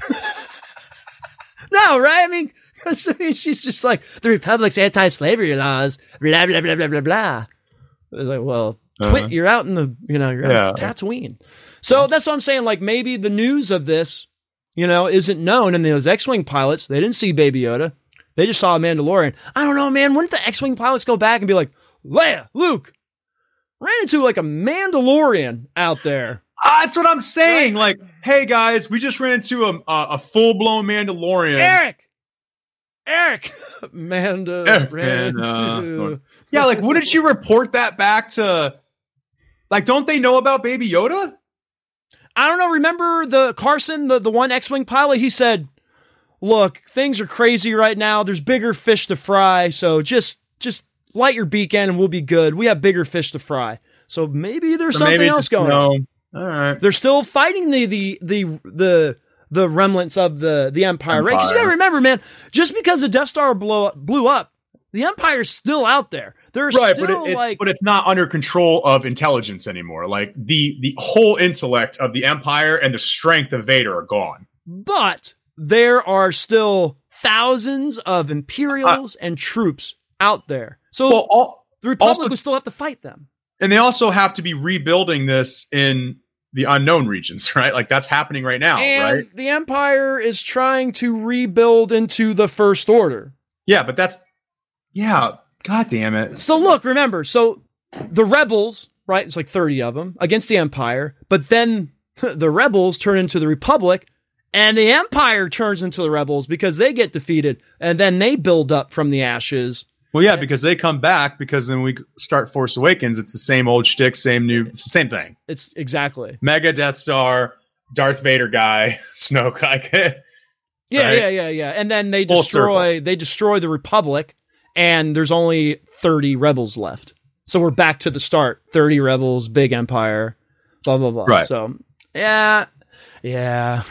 No, right? I mean, 'cause, I mean, she's just like, the Republic's anti-slavery laws, blah, blah, blah, blah, blah, blah. It's like, well, Twit, Uh-huh. you're out in the, you know, you're out in Tatooine. So that's what I'm saying. Like, maybe the news of this, you know, isn't known. And those X-Wing pilots, they didn't see Baby Yoda. They just saw a Mandalorian. I don't know, man. Wouldn't the X-Wing pilots go back and be like, Leia, Luke, ran into like a Mandalorian out there. Ah, that's what I'm saying. Like, hey guys, we just ran into a, a, a full blown Mandalorian. Eric! Eric! Manda Eric, ran and, uh, into... Yeah, like, wouldn't you report that back to, like, don't they know about Baby Yoda? I don't know. Remember the Carson, the, the one X-Wing pilot? He said, look, things are crazy right now. There's bigger fish to fry. So just, just light your beacon and we'll be good. We have bigger fish to fry. So maybe there's Or something maybe else just going no. on. All right. They're still fighting the, the, the, the, the remnants of the, the Empire, right? Because you Empire. gotta remember, man, just because the Death Star blow, blew up The Empire's still out there. There's right, still but it, it's, like, but it's not under control of intelligence anymore. Like the the whole intellect of the Empire and the strength of Vader are gone. But there are still thousands of Imperials uh, and troops out there. So well, all, the Republic also, will still have to fight them. And they also have to be rebuilding this in the unknown regions, right? Like that's happening right now, and right? The Empire is trying to rebuild into the First Order. Yeah, but that's, yeah, God damn it. So look, remember, so the rebels, right? It's like thirty of them against the Empire, but then the rebels turn into the Republic and the Empire turns into the rebels because they get defeated and then they build up from the ashes. Well, yeah, because they come back because then we start Force Awakens. It's the same old shtick, same new, it's the same thing. It's exactly. Mega Death Star, Darth Vader guy, Snoke. Like, yeah, right? yeah, yeah, yeah. And then they Full destroy, circle. they destroy the Republic and there's only thirty rebels left. So we're back to the start. thirty rebels, big Empire, blah, blah, blah. Right. So, yeah, yeah.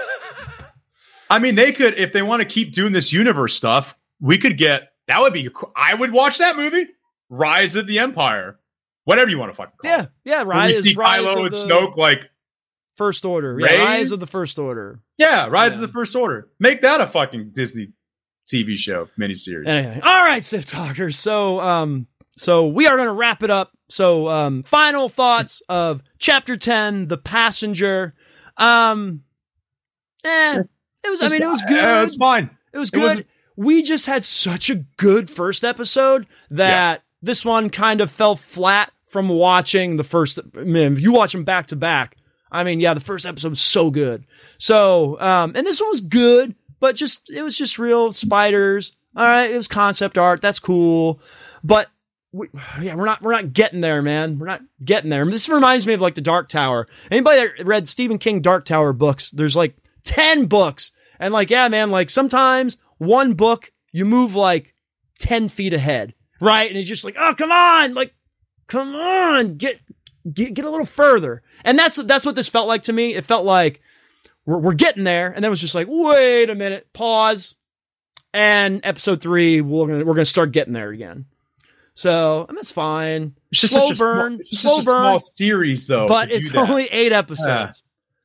I mean, they could, if they want to keep doing this universe stuff, we could get, that would be, I would watch that movie. Rise of the Empire. Whatever you want to fucking call yeah, it. Yeah, yeah. Rise, we see Rise Kylo and the Snoke like. First Order. Yeah, Rise of the First Order. Yeah, Rise yeah. of the First Order. Make that a fucking Disney T V show, miniseries. Anyway. All right, Sith Talkers. So, um, so we are going to wrap it up. So, um, final thoughts of Chapter ten, The Passenger. Um, eh, it was, I mean, it was good. Uh, it's fine. It was good. It was, we just had such a good first episode that yeah. this one kind of fell flat from watching the first. I mean, if you watch them back to back, I mean, yeah, the first episode was so good. So, um, and this one was good, but just, it was just real spiders. All right. It was concept art. That's cool. But we, yeah, we're not, we're not getting there, man. We're not getting there. This reminds me of like the Dark Tower. Anybody that read Stephen King Dark Tower books, there's like ten books. And like, yeah, man, like sometimes one book, you move like ten feet ahead, right? And it's just like, oh, come on, like, come on, get, get, get a little further. And that's, that's what this felt like to me. It felt like we're, we're getting there. And then it was just like, wait a minute, pause. And episode three, we're going to, we're going to start getting there again. So, and that's fine. It's just slow such burn, a small, it's just slow such a burn, small series though. but it's only eight episodes. Yeah.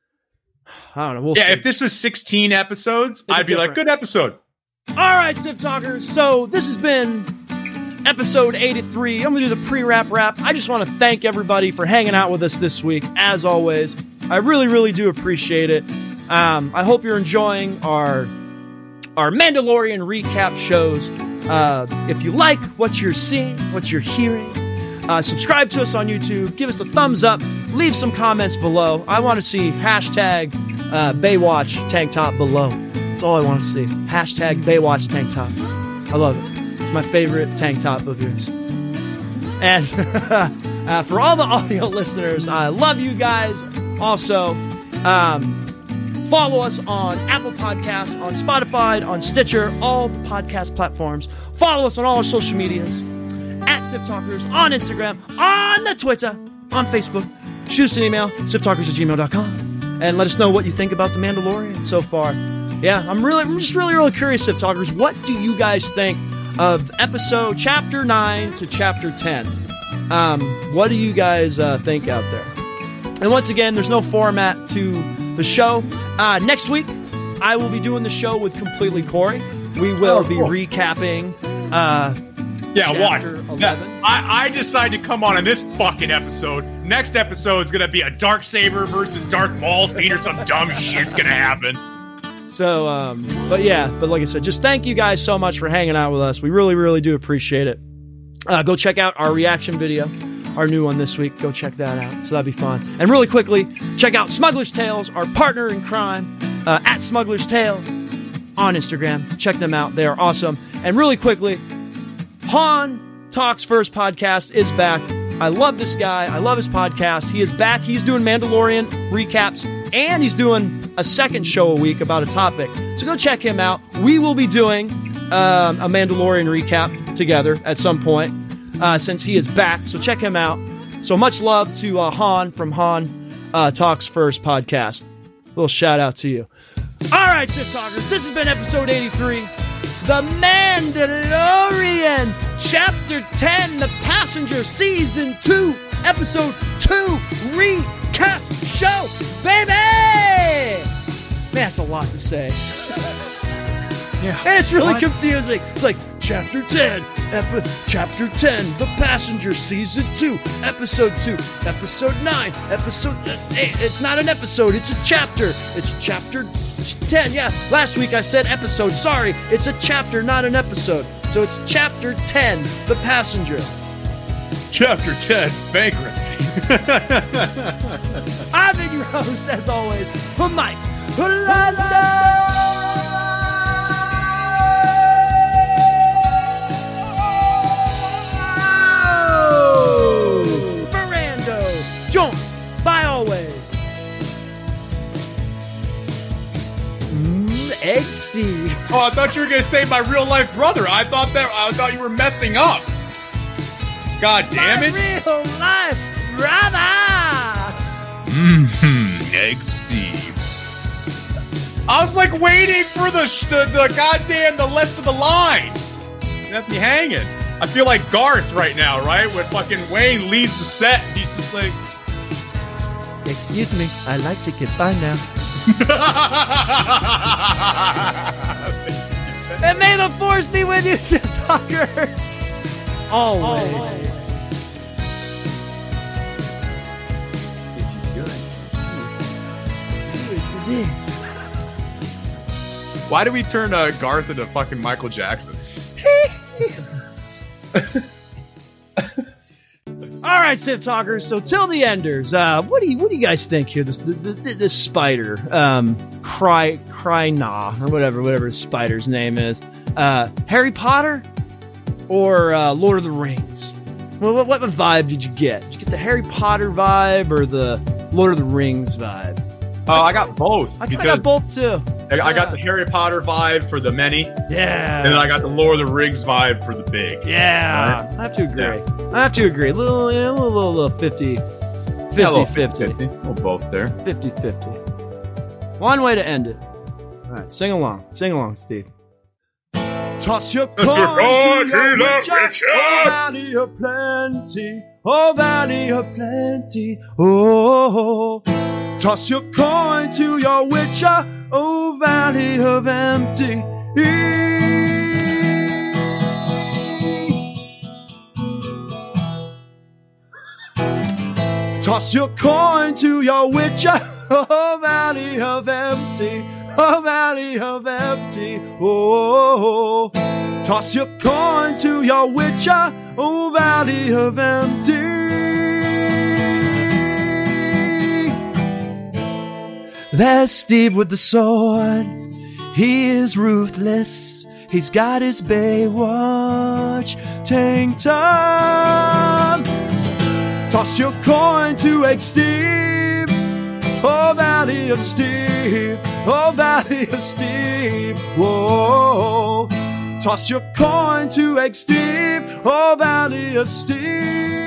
I don't know. We'll yeah, see. if this was sixteen episodes, It'd I'd be, be like, good episode. All right, Sith Talkers. So this has been episode eighty-three. I'm going to do the pre-wrap wrap. I just want to thank everybody for hanging out with us this week, as always. I really, really do appreciate it. Um, I hope you're enjoying our, our Mandalorian recap shows. Uh, if you like what you're seeing, what you're hearing, uh, subscribe to us on YouTube. Give us a thumbs up. Leave some comments below. I want to see hashtag uh, Baywatch tank top below. That's all I want to see. Hashtag Baywatch tank top. I love it. It's my favorite tank top of yours. And uh, for all the audio listeners, I love you guys. Also, um, follow us on Apple Podcasts, on Spotify, on Stitcher, all the podcast platforms. Follow us on all our social medias. At Sith Talkers, on Instagram, on the Twitter, on Facebook. Shoot us an email, sith talkers at gmail dot com. And let us know what you think about The Mandalorian so far. Yeah, I'm really, I'm just really, really curious, Sith Talkers. What do you guys think of episode chapter nine to chapter ten? Um, what do you guys uh, think out there? And once again, there's no format to the show. Uh, next week, I will be doing the show with Completely Corey. We will oh, be cool. recapping. Uh, yeah, what? Yeah, I, I decide to come on in this fucking episode. Next episode's gonna be a Darksaber versus Darth Maul scene or some dumb shit's gonna happen. So, um, but yeah, but like I said, just thank you guys so much for hanging out with us. We really, really do appreciate it. Uh, go check out our reaction video, our new one this week. Go check that out. So that'd be fun. And really quickly, check out Smuggler's Tales, our partner in crime, uh, at Smuggler's Tales on Instagram. Check them out. They are awesome. And really quickly, Han Talks First podcast is back. I love this guy. I love his podcast. He is back. He's doing Mandalorian recaps, and he's doing a second show a week about a topic. So go check him out. We will be doing um, a Mandalorian recap together at some point uh, since he is back. So check him out. So much love to uh, Han from Han uh, Talks First podcast. A little shout out to you. All right, Sith Talkers. This has been episode eighty-three. The Mandalorian, Chapter ten, The Passenger, Season two, Episode two, recap show, baby! Man, that's a lot to say. Yeah. And it's really what? confusing. It's like, Chapter ten, epi- Chapter ten, The Passenger, Season two, Episode two, Episode nine, Episode eight. It's not an episode, it's a chapter. It's Chapter ten, yeah. Last week I said episode. Sorry, it's a chapter, not an episode. So it's Chapter ten, The Passenger. Chapter ten, Bankruptcy. I've been your host, as always, Mike London. Joined by always mm, Egg Steve. Oh, I thought you were gonna say my real life brother. I thought that I thought you were messing up. God damn my it! Real life brother. Mm-hmm. Egg Steve. I was like waiting for the the, the goddamn the rest of the line. You left me hanging. I feel like Garth right now, right? When fucking Wayne leaves the set, he's just like. Excuse me, I like to get by now. And may the force be with you, shit talkers. Always. Always. If you're good to this. Why do we turn uh, Garth into fucking Michael Jackson? All right, Civ Talkers. So, till the enders, uh, what do you what do you guys think here? This the, the, this spider, um, Cry Cryna or whatever whatever his spider's name is, uh, Harry Potter or uh, Lord of the Rings? Well, what, what vibe did you get? Did you get the Harry Potter vibe or the Lord of the Rings vibe? Oh, uh, I got both. I, I got both too. I, I got the Harry Potter vibe for the many. Yeah. And then I got the Lord of the Rings vibe for the big. Yeah. Right? I have to agree. Yeah. I have to agree. A little, a little, little, little fifty, fifty, yeah, a fifty. fifty. We're both there. fifty fifty. One way to end it. All right, sing along. Sing along, Steve. Toss your coin to your richer, oh, valley of plenty, oh, valley of plenty, oh. Toss your coin to your witcher, oh, valley of empty. Toss your coin to your witcher, oh, valley of empty, oh, valley of empty, oh. Toss your coin to your witcher, oh, valley of empty. There's Steve with the sword. He is ruthless. He's got his Baywatch tank top. Toss your coin to Egg Steve. Oh, valley of Steve. Oh, valley of Steve. Whoa. Toss your coin to Egg Steve. Oh, valley of Steve.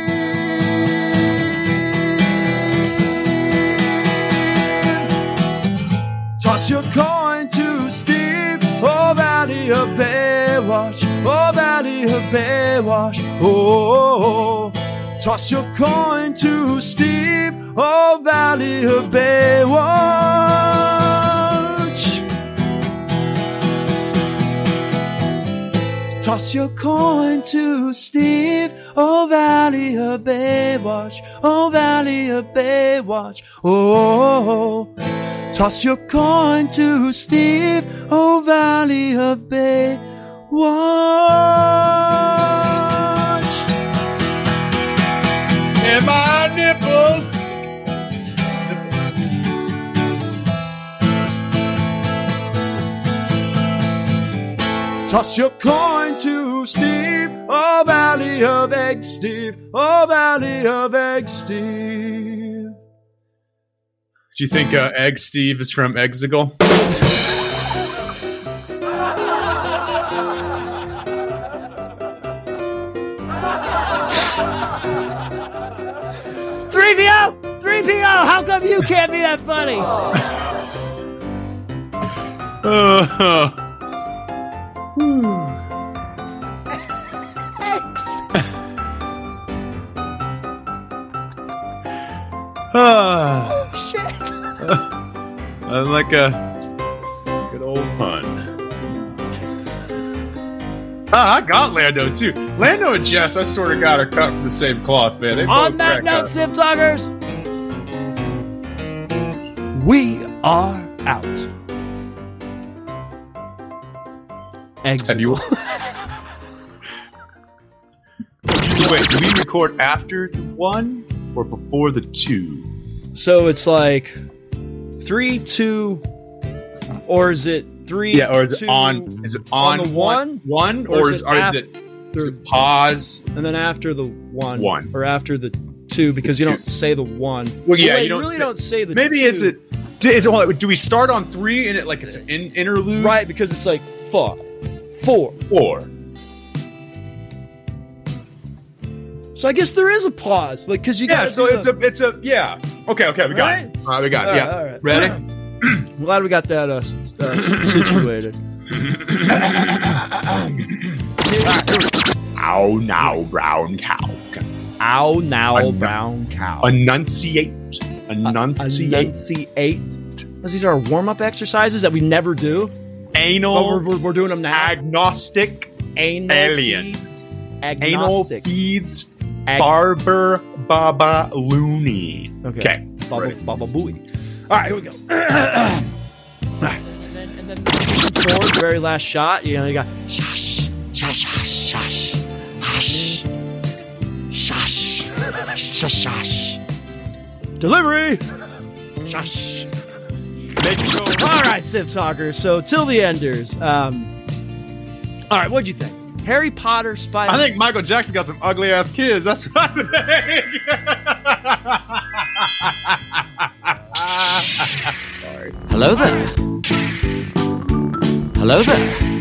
Toss your coin to Steve, oh, valley of Baywatch, oh, valley of Baywatch, oh. Toss your coin to Steve, oh, valley of Baywatch. Toss your coin to Steve, oh, valley of Baywatch, oh, valley of Baywatch, oh. Toss your coin to Steve, oh, valley of Baywatch. And my nipples. Toss your coin to Steve, oh, valley of Egg Steve, oh, valley of Egg Steve. Do you think uh, Egg Steve is from Exegol? three P O! three P O! How come you can't be that funny? uh, X. Ah, Oh, shit. I'm like a good old pun. Ah, I got Lando too. Lando and Jess, I sort of got her cut from the same cloth, man. They On both that crack note, up. Civ Talkers, we are out. Exit. Have you? So wait, do we record after the one or before the two? So it's like three, two, or is it three? Yeah, or is it two, on? Is it on, on the one? One, Or or, is is, it or is after- it, is it pause? and then after the one, One. or after the two, because The you two. don't say the one. Well, yeah, Wait, you don't really say- don't say the. Maybe two. it's a. Is it, hold on, do we start on three and it like it's an in, interlude? right because it's like five, four. Four. So I guess there is a pause, like because you Yeah, got. so it's a it's a yeah. Okay, okay, we got Right? it. All right, we got All it. right, Yeah, all right. ready? I'm glad we got that uh, s- uh, s- situated. Ow now, brown cow. Ow now, An- brown cow. Enunciate. Enunciate. Enunciate. These are our warm-up exercises that we never do. Anal. But we're, we're, we're doing them now. agnostic. Anal alien. feeds, Anal agnostic. feeds. Ag- Barber Baba Looney. Okay. Okay. Baba, ready. Baba Booey. All right, here we go. And then, and then moving forward, the very last shot, you know, you got shush, shush, shush, shush, hush, shush, shush, shush. Delivery. Shush. Make it go. All right, Civ Talkers. So, till the enders. Um, all right, what'd you think? Harry Potter, Spider. I think Michael Jackson got some ugly ass kids. That's what I think. Sorry. Hello there. Hello there.